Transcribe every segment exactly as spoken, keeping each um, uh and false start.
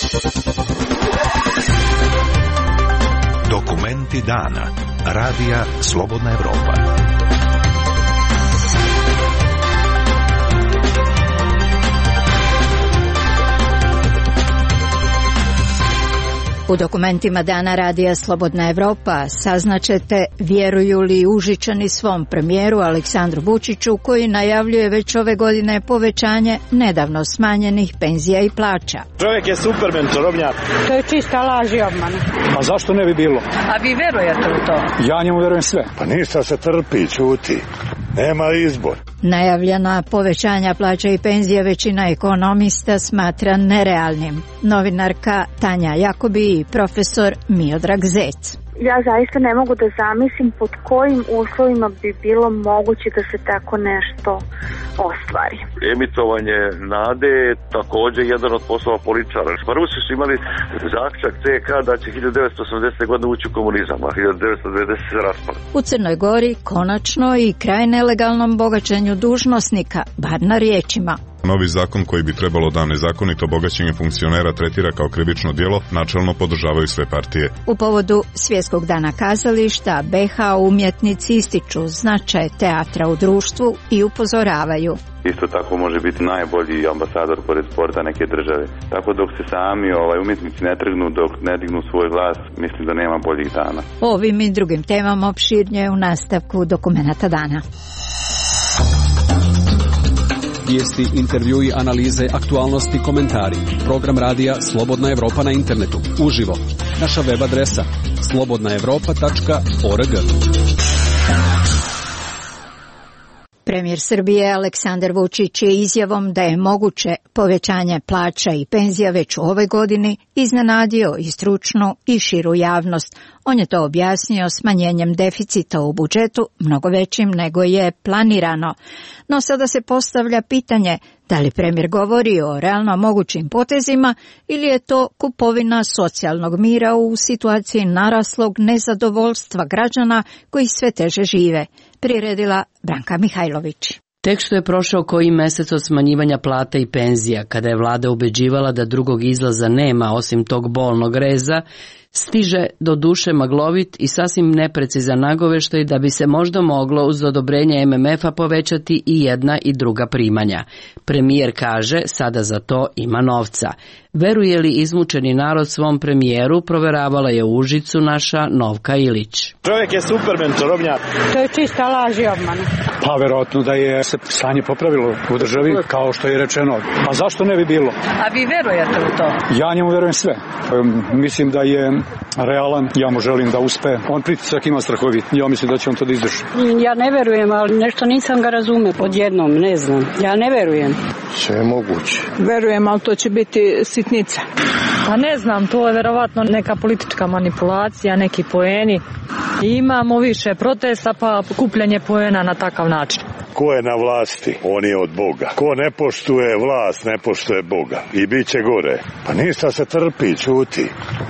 Dokumenti dana. Radija Slobodna Evropa. U dokumentima dana Radija Slobodna Evropa saznaćete vjeruju li Užičani svom premijeru Aleksandru Vučiću koji najavljuje već ove godine povećanje nedavno smanjenih penzija i plaća. Čovjek je supermen, čarobnjak. To je čista laž i obmana. A zašto ne bi bilo? A vi vjerujete u to? Ja njemu vjerujem sve. Pa ništa se trpi, ćuti. Nema izbor. Najavljena povećanja plaća i penzija većina ekonomista smatra nerealnim. Novinarka Tanja Jakobi i profesor Miodrag Zec. Ja zaista ne mogu da zamislim pod kojim uslovima bi bilo moguće da se tako nešto ostvari. Emitovanje nade je također jedan od poslova političara. Pa Rusi su imali zaključak C K da će hiljadu devetsto osamdesete. godine ući u komunizam, a hiljadu devetsto devedesete. se raspali. U Crnoj Gori konačno i kraj nelegalnom bogaćenju dužnosnika, bar na riječima. Novi zakon koji bi trebalo da nezakonito bogaćenje funkcionera tretira kao krivično djelo, načelno podržavaju sve partije. U povodu Svjetskog dana kazališta B H umjetnici ističu značaj teatra u društvu i upozoravaju. Isto tako može biti najbolji ambasador pored sporta neke države. Tako dok se sami ovaj, umjetnici ne trgnu, dok ne dignu svoj glas, mislim da nema boljih dana. Ovim i drugim temama opširnije u nastavku dokumenata dana. Vijesti, intervjui, analize, aktualnosti, komentari. Program radija Slobodna Evropa na internetu. Uživo. Naša web adresa slobodna evropa tačka org. Premijer Srbije Aleksandar Vučić je izjavom da je moguće povećanje plaća i penzija već u ovoj godini iznenadio i stručnu i širu javnost. On je to objasnio smanjenjem deficita u budžetu mnogo većim nego je planirano. No sada se postavlja pitanje da li premijer govori o realno mogućim potezima ili je to kupovina socijalnog mira u situaciji naraslog nezadovoljstva građana koji sve teže žive, priredila Branka Mihajlović. Tek što je prošao koji mjesec od smanjivanja plata i penzija, kada je vlada ubeđivala da drugog izlaza nema osim tog bolnog reza, stiže do duše maglovit i sasvim neprecizan nagoveštaj da bi se možda moglo uz odobrenje M M F-a povećati i jedna i druga primanja. Premijer kaže sada za to ima novca. Veruje li izmučeni narod svom premijeru, proveravala je u Užicu naša Novka Ilić. Čovjek je supermen, čarobnjak. To je čista laž i obmana. Pa verovatno da je se stanje popravilo u državi, kao što je rečeno. A zašto ne bi bilo? A vi verujete u to? Ja njemu vjerujem sve. Mislim da je realan, ja mu želim da uspe. On pritisak ima strahovit. Ja mislim da će on to da izdrži. Ja ne verujem, ali nešto nisam ga razumio odjednom, ne znam. Ja ne verujem. Sve je moguće. Verujem, ali to će biti sitnica. Pa ne znam, to je verovatno neka politička manipulacija, neki poeni. Imamo više protesta pa kupljanje poena na takav način. Ko je na vlasti, on je od Boga. Ko ne poštuje vlast, ne poštuje Boga. I bit će gore. Pa ništa se trpi, ćuti.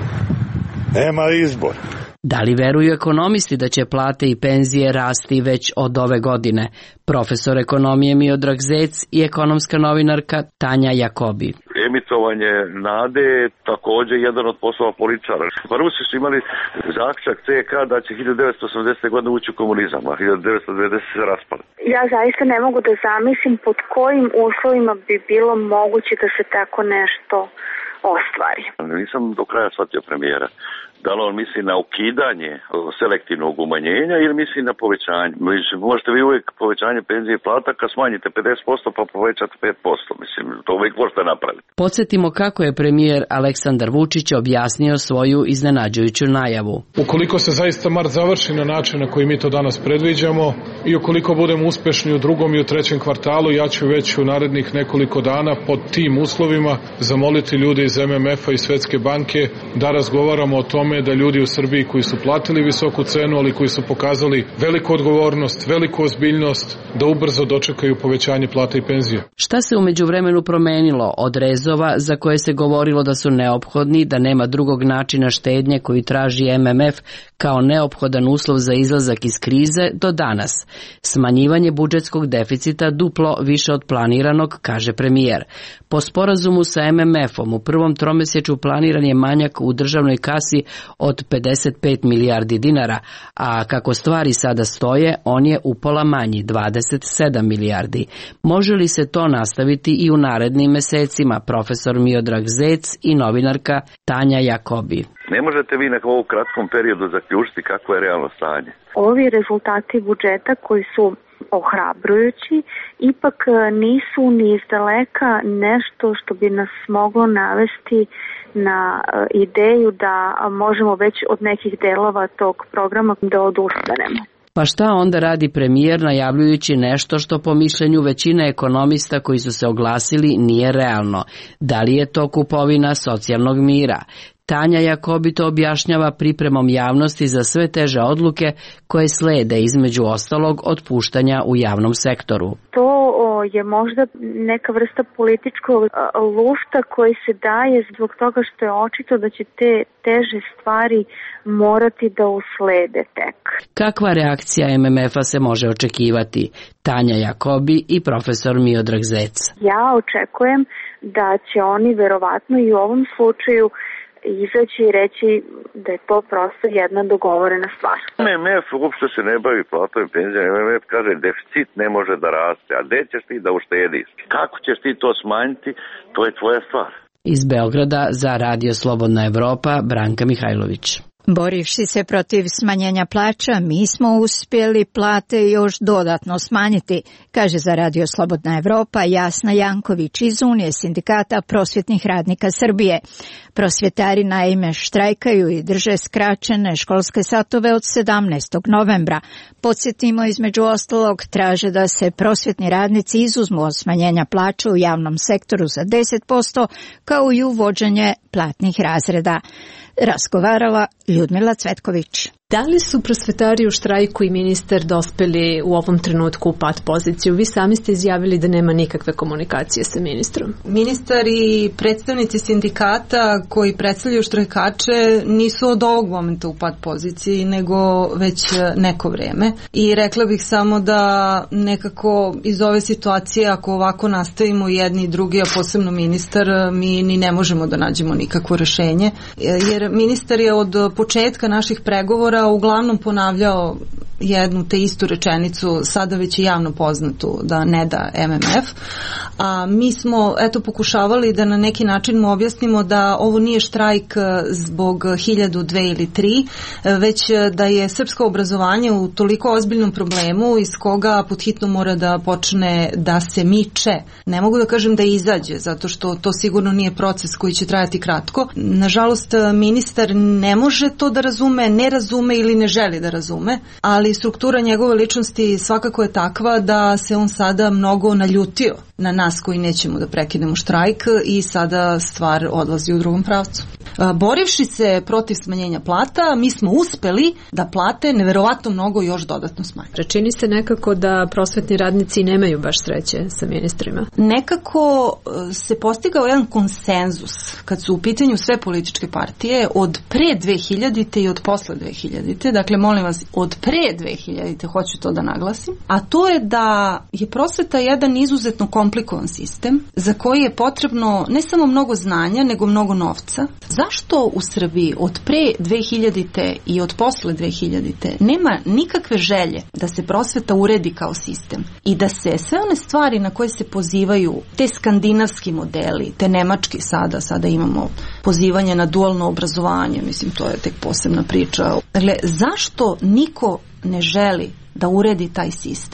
Nema izbor. Da li veruju ekonomisti da će plate i penzije rasti već od ove godine? Profesor ekonomije Miodrag Zec i ekonomska novinarka Tanja Jakobi. Emitovanje nade je također jedan od poslova političara. Pa Rusi su imali zaključak C K da će hiljadu devetsto osamdesete. godine ući u komunizam, a hiljadu devetsto devedesete. se raspali. Ja zaista ne mogu da zamislim pod kojim uslovima bi bilo moguće da se tako nešto ostvari. Nisam do kraja shvatio premijera. Da li on misli na ukidanje selektivnog umanjenja ili misli na povećanje? Možete vi uvijek povećanje penzije i plata kad smanjite pedeset posto pa povećate pet posto. Mislim, to uvijek možete napraviti. Podsjetimo kako je premijer Aleksandar Vučić objasnio svoju iznenađujuću najavu. Ukoliko se zaista mart završi na način na koji mi to danas predviđamo i ukoliko budemo uspešni u drugom i u trećem kvartalu, ja ću već u narednih nekoliko dana pod tim uslovima zamoliti ljude iz M M F-a i Svetske banke da razgovaramo o tome tome da ljudi u Srbiji koji su platili visoku cenu, ali koji su pokazali veliku odgovornost, veliku ozbiljnost da ubrzo dočekaju povećanje plata i penzija. Šta se u međuvremenu promenilo od rezova za koje se govorilo da su neophodni, da nema drugog načina štednje koji traži M M F kao neophodan uslov za izlazak iz krize do danas? Smanjivanje budžetskog deficita duplo više od planiranog, kaže premijer. Po sporazumu sa M M F-om u prvom tromesečju planiran je manjak u državnoj kasi od pedeset pet milijardi dinara, a kako stvari sada stoje, on je upola manji, dvadeset sedam milijardi. Može li se to nastaviti i u narednim mesecima, profesor Miodrag Zec i novinarka Tanja Jakobi? Ne možete vi na ovom kratkom periodu zaključiti kako je realno stanje. Ovi rezultati budžeta koji su ohrabrujući ipak nisu ni izdaleka nešto što bi nas moglo navesti na ideju da možemo već od nekih delova tog programa da odustanemo. Pa šta onda radi premijer najavljujući nešto što po mišljenju većine ekonomista koji su se oglasili nije realno? Da li je to kupovina socijalnog mira? Tanja Jakobi to objašnjava pripremom javnosti za sve teže odluke koje slede između ostalog otpuštanja u javnom sektoru. To je možda neka vrsta političkog lufta koji se daje zbog toga što je očito da će te teže stvari morati da uslede tek. Kakva reakcija M M F-a se može očekivati? Tanja Jakobi i profesor Miodrag Zec. Ja očekujem da će oni verovatno i u ovom slučaju izaći i reći da je to prosto jedna dogovorena stvar. M M F uopšte se ne bavi platom i penzijama. M M F kaže deficit ne može da raste, a gde ćeš ti da uštediš? Kako ćeš ti to smanjiti, to je tvoja stvar. Iz Beograda za Radio Slobodna Evropa, Branka Mihajlović. Borivši se protiv smanjenja plaća, mi smo uspjeli plate još dodatno smanjiti, kaže za Radio Slobodna Evropa Jasna Janković iz Unije sindikata prosvjetnih radnika Srbije. Prosvjetari naime štrajkaju i drže skraćene školske satove od sedamnaestog novembra. Podsjetimo, između ostalog, traže da se prosvjetni radnici izuzmu od smanjenja plaća u javnom sektoru za deset posto, kao i uvođenje platnih razreda. Razgovarala Ljudmila Cvetković. Da li su prosvetari u štrajku i ministar dospeli u ovom trenutku u pat poziciju? Vi sami ste izjavili da nema nikakve komunikacije sa ministrom. Ministar i predstavnici sindikata koji predstavljaju štrajkače nisu od ovog momenta u pat poziciji, nego već neko vreme. I rekla bih samo da nekako iz ove situacije, ako ovako nastavimo jedni i drugi, a posebno ministar, mi ni ne možemo da nađemo nikakvo rešenje. Jer ministar je od početka naših pregovora uglavnom ponavljao jednu te istu rečenicu, sada već je javno poznatu, da ne da M M F, a mi smo eto pokušavali da na neki način mu objasnimo da ovo nije štrajk zbog hiljadu, dve ili tri, već da je srpsko obrazovanje u toliko ozbiljnom problemu iz koga podhitno mora da počne da se miče. Ne mogu da kažem da izađe, zato što to sigurno nije proces koji će trajati kratko. Nažalost, ministar ne može to da razume, ne razume ili ne želi da razume, ali struktura njegove ličnosti svakako je takva da se on sada mnogo naljutio na nas koji nećemo da prekinemo štrajk i sada stvar odlazi u drugom pravcu. Borivši se protiv smanjenja plata, mi smo uspeli da plate neverovatno mnogo još dodatno smanje. Čini se nekako da prosvetni radnici nemaju baš sreće sa ministrima. Nekako se postigao jedan konsenzus kad su u pitanju sve političke partije od pre dve hiljadite i od posle dve hiljadite. Dakle, molim vas, od pre dve hiljadite hoću to da naglasim. A to je da je prosveta jedan izuzetno komplikovan sistem za koji je potrebno ne samo mnogo znanja, nego mnogo novca. Zašto u Srbiji od pre dve hiljadite i od posle dve hiljadite nema nikakve želje da se prosveta uredi kao sistem i da se sve one stvari na koje se pozivaju, te skandinavski modeli, te nemački sada, sada imamo pozivanje na dualno obrazovanje, mislim to je tek posebna priča. Dakle, zašto niko ne želi da uredi taj sistem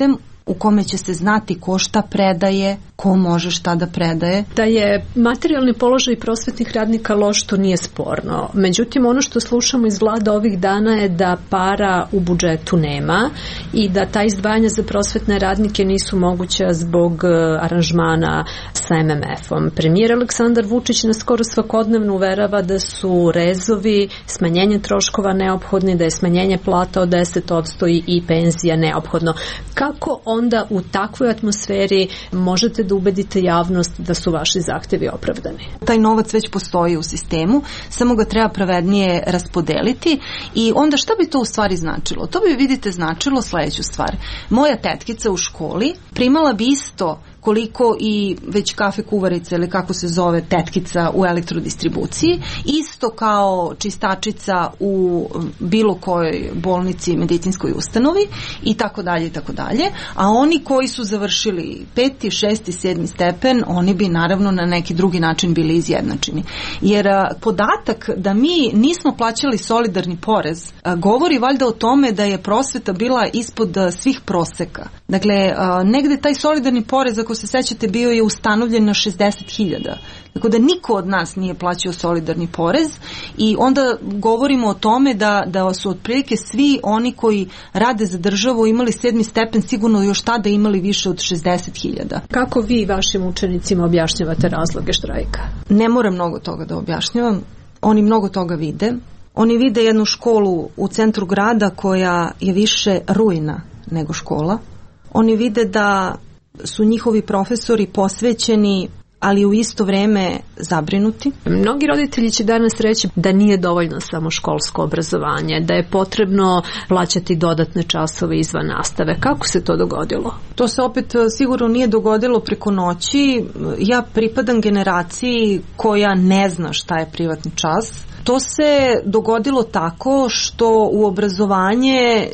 u kome će se znati ko šta predaje, ko može šta da predaje. Da je materijalni položaj prosvetnih radnika loš, to nije sporno. Međutim, ono što slušamo iz vlada ovih dana je da para u budžetu nema i da ta izdvajanja za prosvetne radnike nisu moguća zbog aranžmana sa em em efom. Premijer Aleksandar Vučić nas skoro svakodnevno uverava da su rezovi, smanjenje troškova neophodni, da je smanjenje plata od deset posto i, i penzija neophodno. Kako onda u takvoj atmosferi možete da ubedite javnost da su vaši zahtevi opravdani? Taj novac već postoji u sistemu, samo ga treba pravednije raspodeliti i onda šta bi to u stvari značilo? To bi, vidite, značilo sledeću stvar. Moja tetkica u školi primala bi isto koliko i već kafe kuvarica ili kako se zove tetkica u elektrodistribuciji, isto kao čistačica u bilo kojoj bolnici, medicinskoj ustanovi i tako dalje i tako dalje, a oni koji su završili peti, šesti, sedmi stepen, oni bi naravno na neki drugi način bili izjednačeni. Jer a, podatak da mi nismo plaćali solidarni porez a, govori valjda o tome da je prosveta bila ispod a, svih proseka. Dakle, a, negde taj solidarni porez, ako se sećate, bio je ustanovljen na šezdeset hiljada. Tako da niko od nas nije plaćao solidarni porez i onda govorimo o tome da, da su otprilike svi oni koji rade za državu imali sedmi stepen, sigurno još tada imali više od šezdeset hiljada. Kako vi vašim učenicima objašnjavate razloge štrajka? Ne moram mnogo toga da objašnjavam. Oni mnogo toga vide. Oni vide jednu školu u centru grada koja je više ruina nego škola. Oni vide da su njihovi profesori posvećeni, ali u isto vreme zabrinuti. Mnogi roditelji će danas reći da nije dovoljno samo školsko obrazovanje, da je potrebno plaćati dodatne časove izvan nastave. Kako se to dogodilo? To se opet sigurno nije dogodilo preko noći. Ja pripadam generaciji koja ne zna šta je privatni čas. To se dogodilo tako što u obrazovanje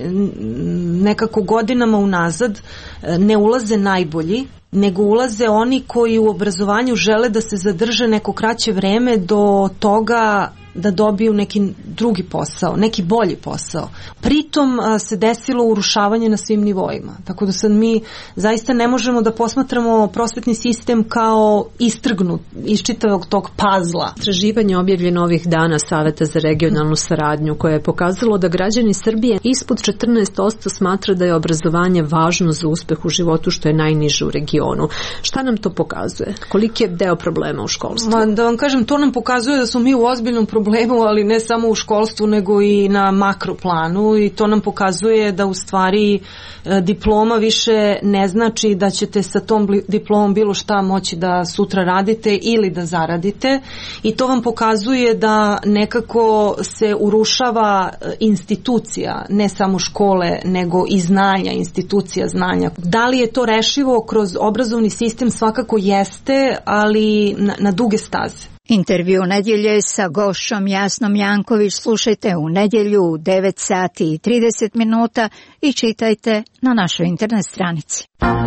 nekako godinama unazad ne ulaze najbolji, nego ulaze oni koji u obrazovanju žele da se zadrže neko kraće vreme do toga da dobiju neki drugi posao, neki bolji posao. Pritom a, se desilo urušavanje na svim nivoima. Tako da sad mi zaista ne možemo da posmatramo prosvetni sistem kao istrgnut iz čitavog tog pazla. Istraživanje objavljeno ovih dana Saveta za regionalnu saradnju koje je pokazalo da građani Srbije ispod četrnaest posto smatra da je obrazovanje važno za uspeh u životu, što je najniže u regionu. Šta nam to pokazuje? Koliki je deo problema u školstvu? Ma, da vam kažem, to nam pokazuje da smo mi u ozbiljnom problemu, ali ne samo u školstvu, nego i na makroplanu, i to nam pokazuje da u stvari diploma više ne znači da ćete sa tom diplomom bilo šta moći da sutra radite ili da zaradite, i to vam pokazuje da nekako se urušava institucija, ne samo škole, nego i znanja, institucija znanja. Da li je to rešivo kroz obrazovni sistem? Svakako jeste, ali na, na duge staze. Intervju nedjelje sa gošćom Jasnom Janković slušajte u nedjelju u devet sati i trideset minuta i čitajte na našoj internet stranici.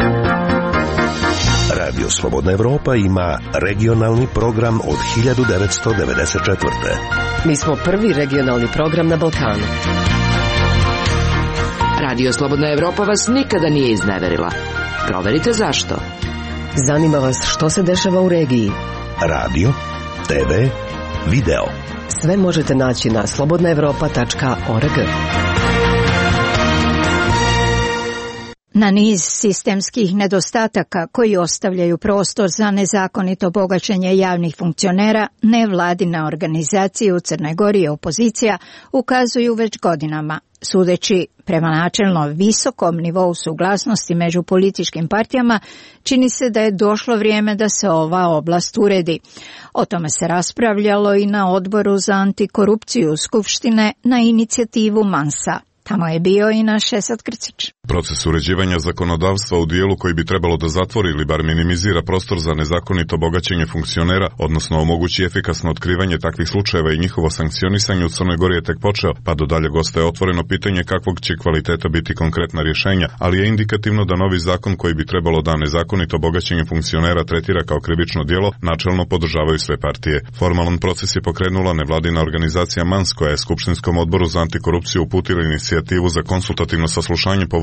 Radio Slobodna Evropa ima regionalni program od hiljadu devetsto devedeset četvrte. Mi smo prvi regionalni program na Balkanu. Radio Slobodna Evropa vas nikada nije izneverila. Proverite zašto. Zanima vas što se dešava u regiji. Radio, te ve, video. Sve možete naći na slobodna evropa tačka org. Na niz sistemskih nedostataka koji ostavljaju prostor za nezakonito bogaćenje javnih funkcionera, nevladine organizacije u Crnoj Gori i opozicija ukazuju već godinama. Sudeći prema načelno visokom nivou suglasnosti među političkim partijama, čini se da je došlo vrijeme da se ova oblast uredi. O tome se raspravljalo i na odboru za antikorupciju Skupštine na inicijativu Mansa. Tamo je bio i naš Esad Krcić. Proces uređivanja zakonodavstva u dijelu koji bi trebalo da zatvori ili bar minimizira prostor za nezakonito bogaćenje funkcionera, odnosno omogući efikasno otkrivanje takvih slučajeva i njihovo sankcionisanje u Crnoj Gori je tek počeo, pa do daljeg ostaje otvoreno pitanje kakvog će kvaliteta biti konkretna rješenja, ali je indikativno da novi zakon koji bi trebalo da nezakonito bogaćenje funkcionera tretira kao krivično djelo, načelno podržavaju sve partije. Formalan proces je pokrenula nevladina organizacija Mans, koja je Skupštinskom odboru za antikorupciju uputila inicijativu za konsultativno saslušanje povodom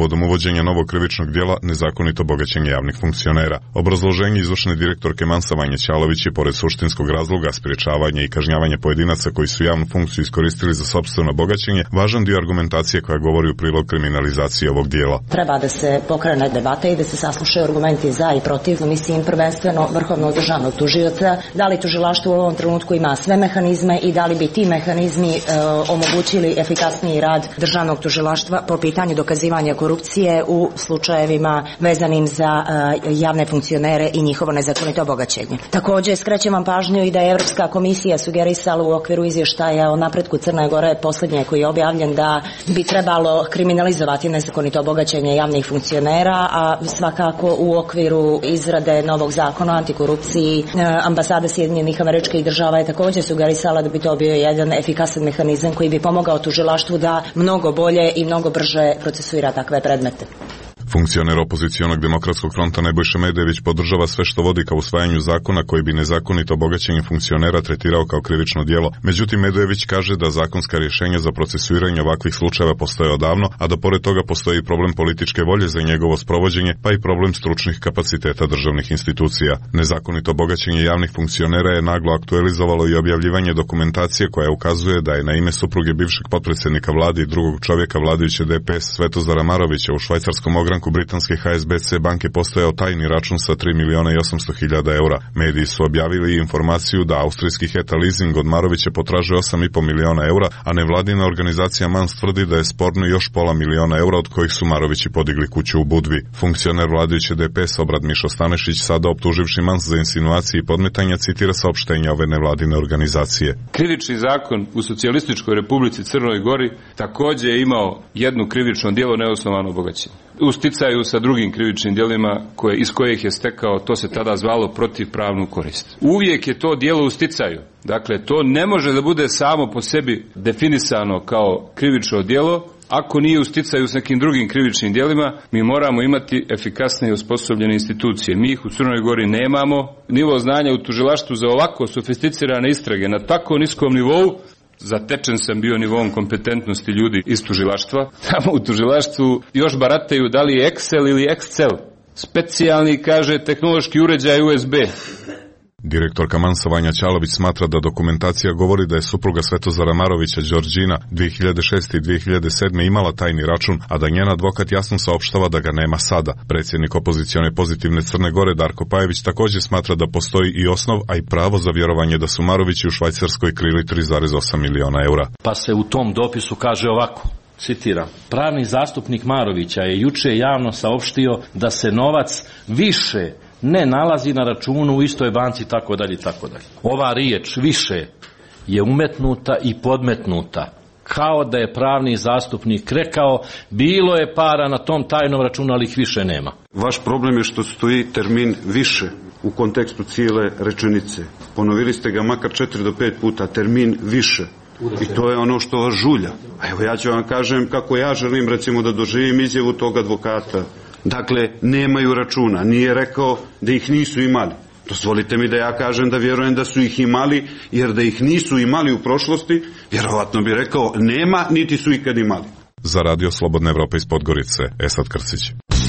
povodom uvođenja novog krivičnog dijela nezakonito bogaćenje javnih funkcionera. Obrazloženje izvršne direktorke Mansa Vanje Ćalović je pored suštinskog razloga sprječavanja i kažnjavanja pojedinaca koji su javnu funkciju iskoristili za sopstveno bogaćenje važan dio argumentacije koja govori u prilog kriminalizacije ovog dijela. Treba da se pokrene debata i da se saslušaju argumenti za i protiv, mislim prvenstveno vrhovnog državnog tužioca, da li tužilaštvo u ovom trenutku ima sve mehanizme i da li bi ti mehanizmi e, omogućili efikasniji rad državnog tužilaštva po pitanju dokazivanja korupcije u slučajevima vezanim za e, javne funkcionere i njihovo nezakonito bogaćenje. Također skrećem vam pažnju i da je Evropska komisija sugerisala u okviru izvještaja o napretku Crne Gore posljednje koji je objavljen da bi trebalo kriminalizovati nezakonito bogaćenje javnih funkcionera, a svakako u okviru izrade novog zakona o antikorupciji ambasada Sjedinjenih Američkih Država je također sugerisala da bi to bio jedan efikasan mehanizam koji bi pomogao tužilaštvu da mnogo bolje i mnogo brže procesuira takve predmete. Funkcioner opozicionog demokratskog fronta Nebojša Medević podržava sve što vodi ka usvajanju zakona koji bi nezakonito bogaćenje funkcionera tretirao kao krivično djelo. Međutim, Medević kaže da zakonska rješenja za procesuiranje ovakvih slučajeva postoje odavno, a da pored toga postoji problem političke volje za njegovo sprovođenje, pa i problem stručnih kapaciteta državnih institucija. Nezakonito bogaćenje javnih funkcionera je naglo aktualizovalo i objavljivanje dokumentacije koja ukazuje da je na ime supruge bivšeg potpredsjednika vlade i drugog čovjeka vladajuće D P S Svetozara Marovića u švajcarskom ogranku britanske H S B C banke postojao tajni račun sa tri miliona i osamsto hiljada eura. Mediji su objavili informaciju da austrijski Heta Leasing od Marovića potražuje osam i po miliona eura, a nevladina organizacija Mans tvrdi da je sporno još pola miliona eura od kojih su Marovići podigli kuću u Budvi. Funkcioner vladajuće D P S Obrad Mišo Stanešić sada optuživši Mans za insinuacije i podmetanja citira saopštenja ove nevladine organizacije. Krivični zakon u Socijalističkoj Republici Crnoj Gori također je imao jedno krivično djelo neosnovano bogaćenje. U sticaju sa drugim krivičnim djelima koje, iz kojih je stekao, to se tada zvalo protivpravnu korist. Uvijek je to djelo u sticaju. Dakle, to ne može da bude samo po sebi definisano kao krivično djelo. Ako nije u sticaju s nekim drugim krivičnim djelima, mi moramo imati efikasne i osposobljene institucije. Mi ih u Crnoj Gori nemamo. Nivo znanja u tužilaštvu za ovako sofisticirane istrage na tako niskom nivou, zatečen sam bio nivom kompetentnosti ljudi iz tužilaštva. Tamo u tužilaštvu još barataju da li je Excel ili Excel. Specijalni, kaže, tehnološki uređaj U S B. Direktorka Mansa Vanja Ćalović smatra da dokumentacija govori da je supruga Svetozara Marovića Đorđina dvije hiljade šeste i dvije hiljade sedme imala tajni račun, a da njen advokat jasno saopštava da ga nema sada. Predsjednik opozicione Pozitivne Crne Gore Darko Pajević također smatra da postoji i osnov, a i pravo za vjerovanje da su Marovići u Švajcarskoj krili tri zarez osam miliona eura. Pa se u tom dopisu kaže ovako, citiram, pravni zastupnik Marovića je juče javno saopštio da se novac više ne nalazi na računu u istoj banci, tako dalje, tako dalje. Ova riječ više je umetnuta i podmetnuta, kao da je pravni zastupnik rekao bilo je para na tom tajnom računu, ali ih više nema. Vaš problem je što stoji termin više u kontekstu cijele rečenice. Ponovili ste ga makar četiri do pet puta, termin više. I to je ono što vas žulja. A evo ja ću vam kažem kako ja želim recimo da doživim izjavu tog advokata. Dakle, nemaju računa. Nije rekao da ih nisu imali. Dozvolite mi da ja kažem da vjerujem da su ih imali, jer da ih nisu imali u prošlosti, vjerovatno bi rekao nema, niti su ikad imali. Za Radio Slobodna Evropa iz Podgorice, Esad Krcić.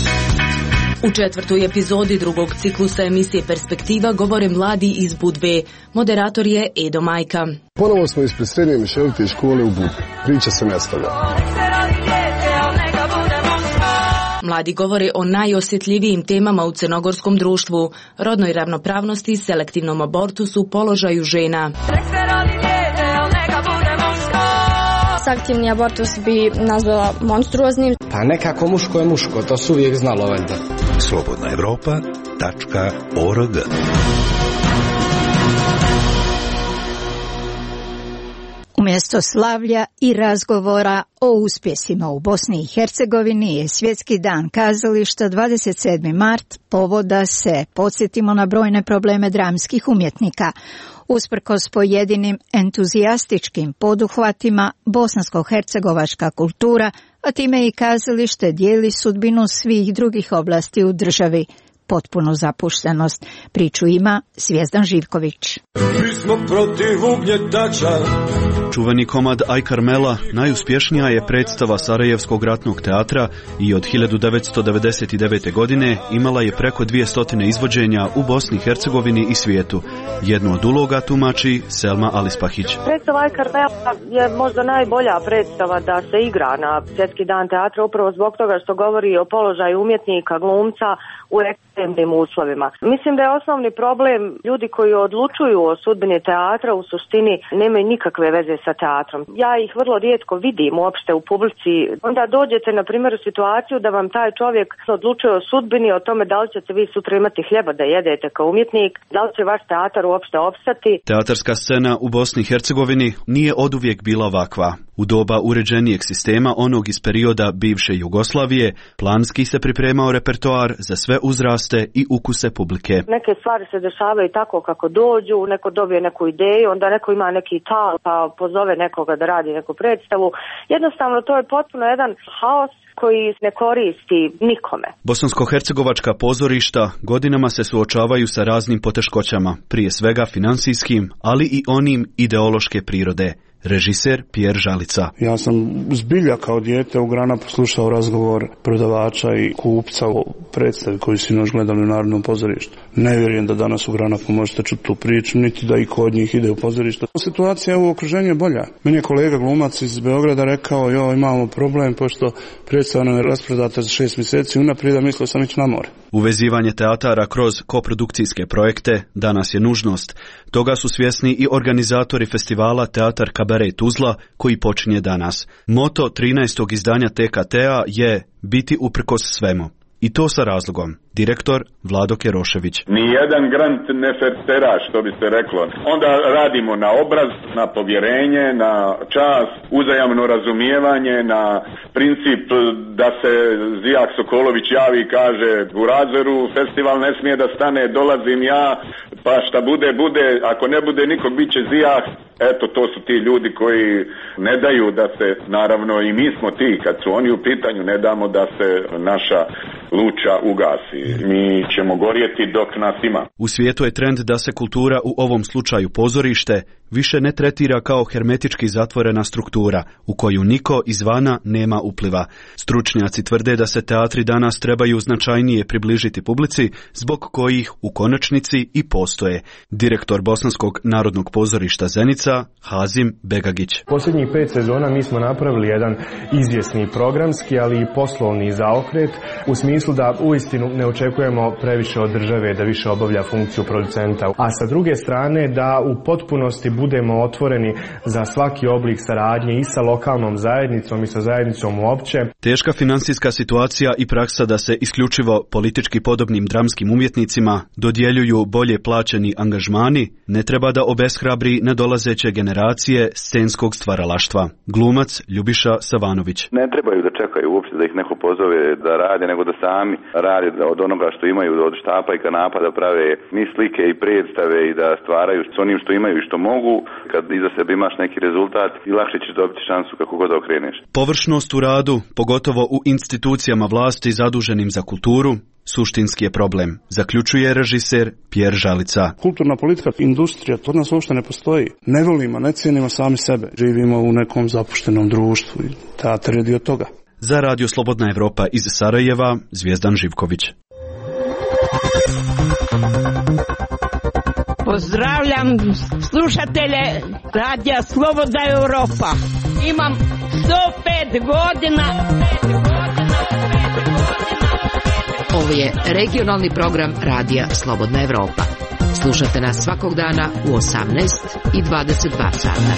U četvrtoj epizodi drugog ciklusa emisije Perspektiva govore mladi iz Budve. Moderator je Edo Majka. Ponovo smo ispred srednje Mišelite škole u Budvi. Priča se nastavlja. Mladi govore o najosjetljivijim temama u crnogorskom društvu, rodnoj ravnopravnosti, selektivnom abortusu, položaju žena. Selektivni abortus bi nazvala monstruoznim. Pa nekako muško je muško, to su uvijek znalo valjda. slobodna evropa tačka org. Umjesto slavlja i razgovora o uspjesima u Bosni i Hercegovini je Svjetski dan kazališta dvadeset sedmi mart povoda se podsjetimo na brojne probleme dramskih umjetnika. Usprkos pojedinim entuzijastičkim poduhvatima, bosansko-hercegovačka kultura, a time i kazalište dijeli sudbinu svih drugih oblasti u državi. Potpunu zapuštenost. Priču ima Zvijezdan Živković. Mi smo protiv ugnjetača. Čuveni komad Aj Karmela najuspješnija je predstava Sarajevskog ratnog teatra i od hiljadu devetsto devedeset devete. godine imala je preko dvjesto izvođenja u Bosni i Hercegovini i svijetu. Jednu od uloga tumači Selma Alispahić. Predstava Aj Karmela je možda najbolja predstava da se igra na Svjetski dan teatra upravo zbog toga što govori o položaju umjetnika, glumca u ekstremnim uslovima. Mislim da je osnovni problem ljudi koji odlučuju o sudbini teatra u suštini nemaju nikakve veze sa teatrom. Ja ih vrlo rijetko vidim uopšte u publici. Onda dođete na primjer u situaciju da vam taj čovjek odlučuje o sudbini, o tome da li ćete vi sutra imati hljeba da jedete kao umjetnik, da li će vaš teatar uopšte opstati. Teatarska scena u Bosni i Hercegovini nije oduvijek bila ovakva. U doba uređenijeg sistema onog iz perioda bivše Jugoslavije planski se pripremao repertoar za sve uzraste i ukuse publike. Neke stvari se dešavaju tako kako dođu, neko dobije neku ideju, onda neko ima neki tal pa pozove nekoga da radi neku predstavu. Jednostavno to je potpuno jedan haos koji ne koristi nikome. Bosansko-hercegovačka pozorišta godinama se suočavaju sa raznim poteškoćama, prije svega financijskim, ali i onim ideološke prirode. Režiser Pierre Žalica. Ja sam zbilja kao dijete u Grana poslušao razgovor prodavača i kupca o predstavi koju si noć gledali u Narodnom pozorištu. Ne vjerujem da danas u Granafu možete čuti tu priču, niti da i kod njih ide u pozorište. Situacija u okruženju je bolja. Meni je kolega glumac iz Beograda rekao, jo, imamo problem, pošto predstava nam je rasprodata za šest mjeseci unaprijed, a mislio sam ići na more. Uvezivanje teatara kroz koprodukcijske projekte danas je nužnost. Toga su svjesni i organizatori festivala Teatar Kabaret Tuzla koji počinje danas. Moto trinaestog izdanja T K T-a je biti uprkos svemu. I to sa razlogom. Direktor Vlado Kerošević. Nijedan grant ne fertera, što bi se reklo. Onda radimo na obraz, na povjerenje, na čast, uzajamno razumijevanje, na princip da se Zijak Sokolović javi i kaže u Razeru festival ne smije da stane, dolazim ja, pa šta bude, bude, ako ne bude nikog bit će Zijak. Eto, to su ti ljudi koji ne daju da se, naravno i mi smo ti, kad su oni u pitanju, ne damo da se naša luča ugasi. Mi ćemo gorjeti dok nas ima. U svijetu je trend da se kultura, u ovom slučaju pozorište, više ne tretira kao hermetički zatvorena struktura u koju niko izvana nema upliva. Stručnjaci tvrde da se teatri danas trebaju značajnije približiti publici, zbog kojih u konačnici i postoje. Direktor Bosanskog narodnog pozorišta Zenica, Hazim Begagić. Posljednjih pet sezona mi smo napravili jedan izvjesni programski, ali i poslovni zaokret, u smislu da uistinu ne očekujemo previše od države da više obavlja funkciju producenta, a sa druge strane da u potpunosti budemo otvoreni za svaki oblik saradnje i sa lokalnom zajednicom i sa zajednicom uopće. Teška financijska situacija i praksa da se isključivo politički podobnim dramskim umjetnicima dodjeljuju bolje plaćeni angažmani ne treba da obeshrabri nadolazeće generacije scenskog stvaralaštva. Glumac Ljubiša Savanović. Ne trebaju da čekaju uopšte da ih neko pozove da rade, nego da sami rade od onoga što imaju, od štapa i kanapa, da prave ni slike i predstave i da stvaraju s onim što imaju i što mogu. Kad iza sebe imaš neki rezultat i lakše ćeš dobiti šansu kako god da okreneš. Površnost u radu, pogotovo u institucijama vlasti zaduženim za kulturu, suštinski je problem, zaključuje režiser Pierre Žalica. Kulturna politika, industrija, to od nas uopšte ne postoji. Ne volimo, ne cijenimo sami sebe. Živimo u nekom zapuštenom društvu i teatar je dio toga. Za Radio Slobodna Evropa iz Sarajeva, Zvijezdan Živković. Pozdravljam slušatelje Radija Slobodna Evropa. Imam sto pet godina. Ovo je regionalni program Radija Slobodna Evropa. Slušate nas svakog dana u osamnaest i dvadeset dva sata.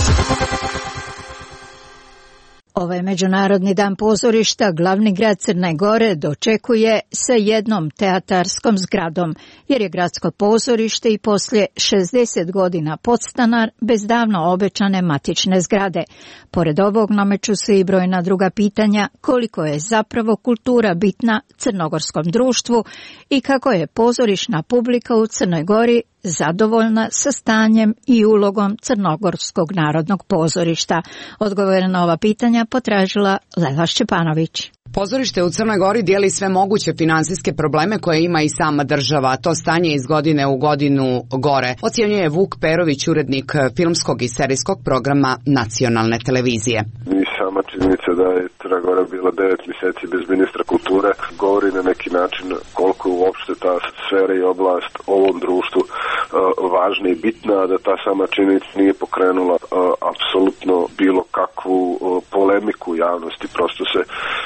Ovaj Međunarodni dan pozorišta glavni grad Crne Gore dočekuje sa jednom teatarskom zgradom, jer je gradsko pozorište i poslije šezdeset godina podstanar bez davno obećane matične zgrade. Pored ovog nameću se i brojna druga pitanja koliko je zapravo kultura bitna crnogorskom društvu i kako je pozorišna publika u Crnoj Gori zadovoljna sa stanjem i ulogom Crnogorskog narodnog pozorišta. Odgovore na ova pitanja potražila Lela Šćepanović. Pozorište u Crnoj Gori dijeli sve moguće finansijske probleme koje ima i sama država. To stanje iz godine u godinu gore, ocjenjuje Vuk Perović, urednik filmskog i serijskog programa nacionalne televizije. Sama činjenica da je Crna Gora bila devet mjeseci bez ministra kulture govori na neki način koliko je uopšte ta sfera i oblast ovom društvu uh, važna i bitna, da ta sama činjenica nije pokrenula uh, apsolutno bilo kakvu uh, polemiku u javnosti. Prosto se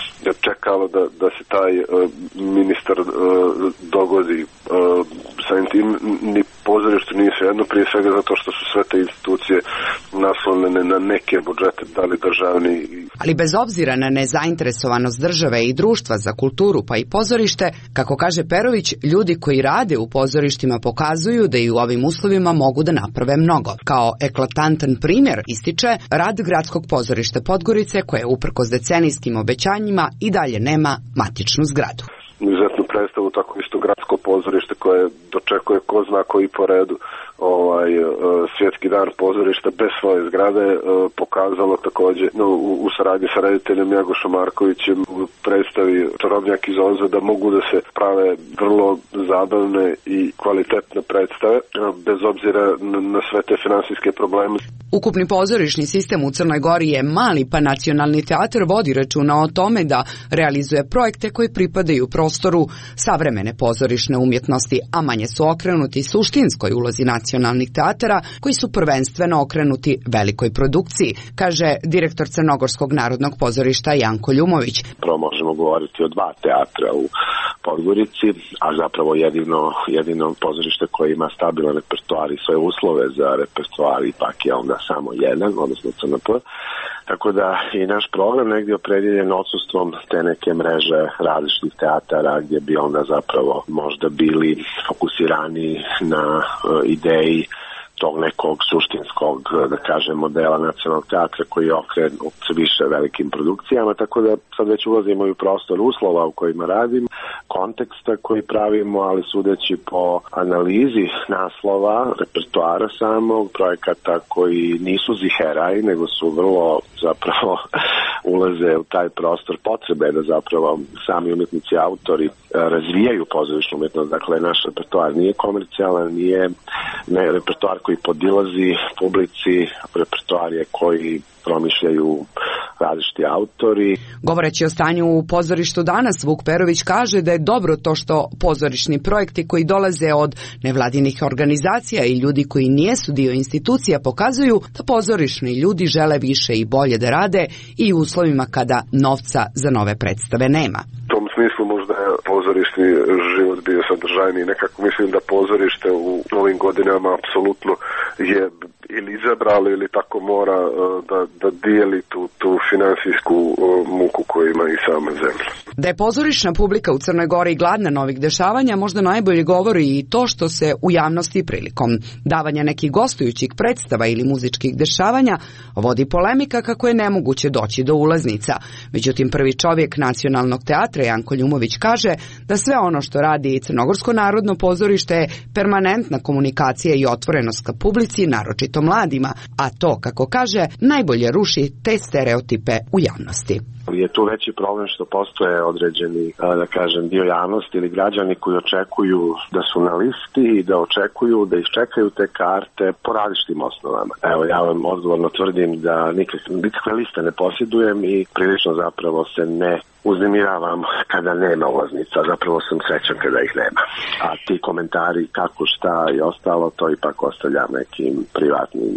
čekalo da, da se taj uh, ministar uh, dogodi. Uh, samim tim ni pozorište nije svejedno, prije svega zato što su sve te institucije naslonjene na neke budžete, da li državni. Ali bez obzira na nezainteresovanost države i društva za kulturu pa i pozorište, kako kaže Perović, ljudi koji rade u pozorištima pokazuju da i u ovim uslovima mogu da naprave mnogo. Kao eklatantan primjer ističe rad Gradskog pozorišta Podgorice, koje uprkos decenijskim obećanjima i dalje nema matičnu zgradu. Izuzetnu predstavu, tako isto Gradsko pozorište koje dočekuje ko zna koji po redu ovaj, svjetski dan pozorišta bez svoje zgrade, pokazalo također no, u, u saradnji sa rediteljem Jagošom Markovićem u predstavi Čarobnjak iz Oza da mogu da se prave vrlo zabavne i kvalitetne predstave bez obzira na, na sve te finansijske probleme. Ukupni pozorišni sistem u Crnoj Gori je mali, pa Nacionalni teatar vodi računa o tome da realizuje projekte koji pripadaju prostoru savremene pozorišne umjetnosti, a manje su okrenuti suštinskoj ulozi nacionalnih teatara koji su prvenstveno okrenuti velikoj produkciji, kaže direktor Crnogorskog narodnog pozorišta Janko Ljumović. Prvo možemo govoriti o dva teatra u Podgorici, a zapravo jedino, jedino pozorište koje ima stabilan repertoar i svoje uslove za repertoar ipak je onda samo jedan, odnosno C N P. Tako da i naš program negdje opredjeljen odsustvom te neke mreže različitih teatara gdje bi onda zapravo možda bili fokusirani na uh, ideji tog nekog suštinskog, da kažem, modela nacionalnog teatra koji je okrenut više velikim produkcijama, tako da sad već ulazimo i u prostor uslova u kojima radim, konteksta koji pravimo, ali sudeći po analizi naslova, repertoara samog, projekata koji nisu ziheraj, nego su vrlo zapravo ulaze u taj prostor potrebe da zapravo sami umjetnici, autori razvijaju pozorišnu umjetnost. Dakle, naš repertoar nije komercijalan, nije ne, repertoar koji podilazi publici, repertoar je koji promišljaju različiti autori. Govoreći o stanju u pozorištu danas, Vuk Perović kaže da je dobro to što pozorišni projekti koji dolaze od nevladinih organizacija i ljudi koji nijesu dio institucija pokazuju da pozorišni ljudi žele više i bolje da rade i u uslovima kada novca za nove predstave nema. U tom smislu možda je pozorišni život bio sadržajniji. Nekako mislim da pozorište u ovim godinama apsolutno je ili izabralo ili tako mora da, da dijeli tu, tu finansijsku muku koju ima i sama zemlja. Da je pozorišna publika u Crnoj Gori gladna novih dešavanja možda najbolje govori i to što se u javnosti prilikom davanja nekih gostujućih predstava ili muzičkih dešavanja vodi polemika kako je nemoguće doći do ulaznica. Međutim, prvi čovjek Nacionalnog teatra Janko Ljumović kaže da sve ono što radi Crnogorsko narodno pozorište je permanentna komunikacija i otvorenost ka publici, naročito mladima, a to, kako kaže, najbolje ruši te stereotipe u javnosti. Je tu veći problem što postoje određeni, da kažem, dio javnosti ili građani koji očekuju da su na listi i da očekuju da iščekaju te karte po različitim osnovama. Evo, ja vam odgovorno tvrdim da nikakve, nikakve liste ne posjedujem i prilično zapravo se ne uznemiravam kada nema ulaznica, zapravo sam srećan kada ih nema. A ti komentari kako, šta i ostalo, to ipak ostavljam nekim privatnim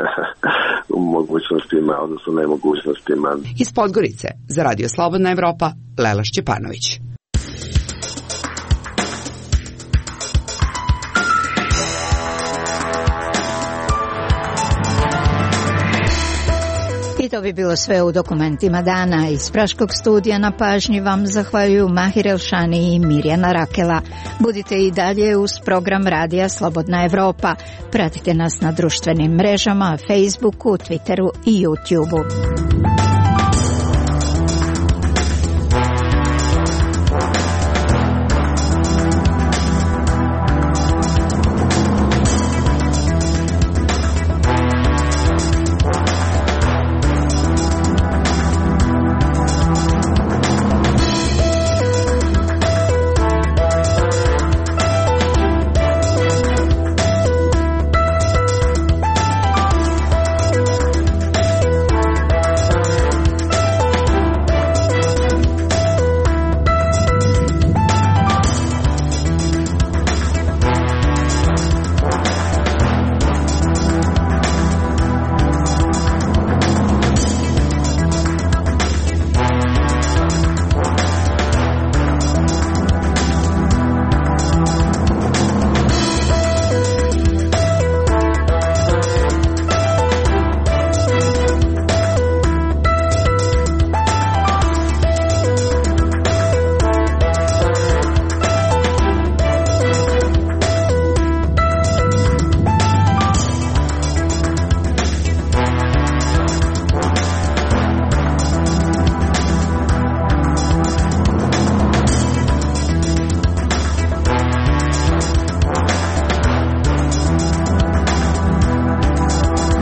mogućnostima, odnosno nemogućnostima. Iz Podgorice za Radio Slobodna Evropa, Lela Šćepanović. I to bi bilo sve u dokumentima dana. Iz Praškog studija na pažnji vam zahvaljuju Mahir Elšani i Mirjana Rakela. Budite i dalje uz program Radija Slobodna Evropa. Pratite nas na društvenim mrežama, Facebooku, Twitteru i YouTubeu.